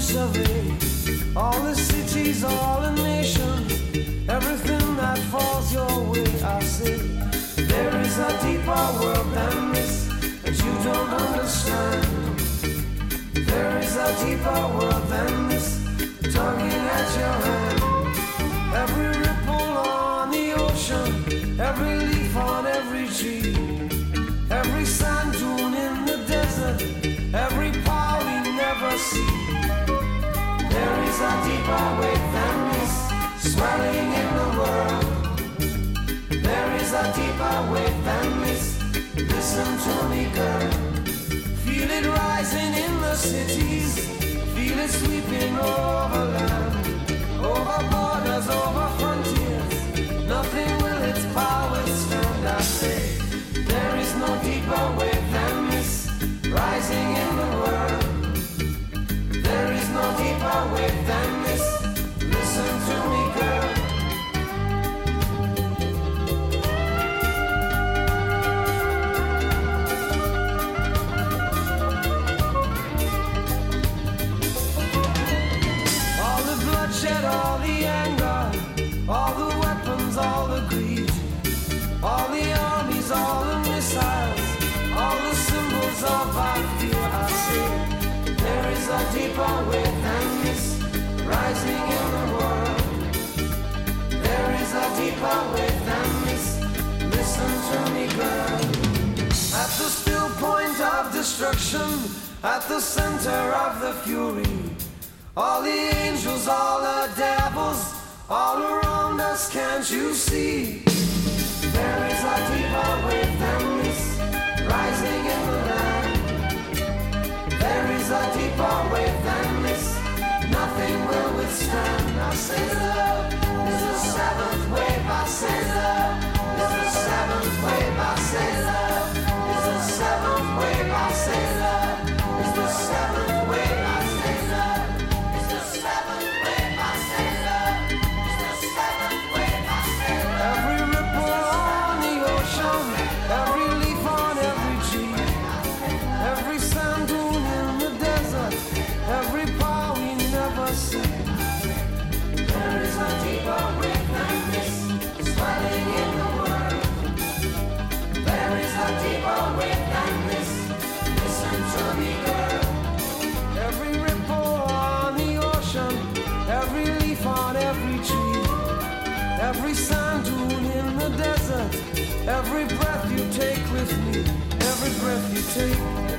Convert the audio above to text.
survey all the cities, all the nations, everything that falls your way. I say there is a deeper world than this that you don't understand. There is a deeper world than this, tugging at your hand. Every ripple on the ocean, every leaf on every tree, every sand dune in the desert, every power we never see. There is a deeper wave than this, swelling in the world. There is a deeper wave than this, listen to me, girl. Feel it rising in the cities, feel it sweeping over land, over borders, over frontiers. Nothing will its power stand. I say there is no deeper wave than this, rising in the world. There is no deeper wave than this, listen to me, girl. All the anger, all the weapons, all the greed, all the armies, all the missiles, all the symbols of our fear. I say there is a deeper wave than this, rising in the world. There is a deeper wave than this, listen to me, girl. At the still point of destruction, at the center of the fury, all the angels, all the devils, all around us, can't you see? There is a deeper wave than this, rising in the land. There is a deeper wave than this, nothing will withstand. I say love is the seventh wave. I say love is the seventh wave. I say love is the seventh wave. I say love is the seventh wave. I say love. Every ripple on the ocean, every leaf on every tree, every sand dune in the desert, every power we never see. There is a deeper wave than this, swelling in the world. There is a deeper wave than this, listen to me, girl. Every ripple on the ocean, every leaf on every tree, every sand dune in the desert, every breath you take with me, every breath you take.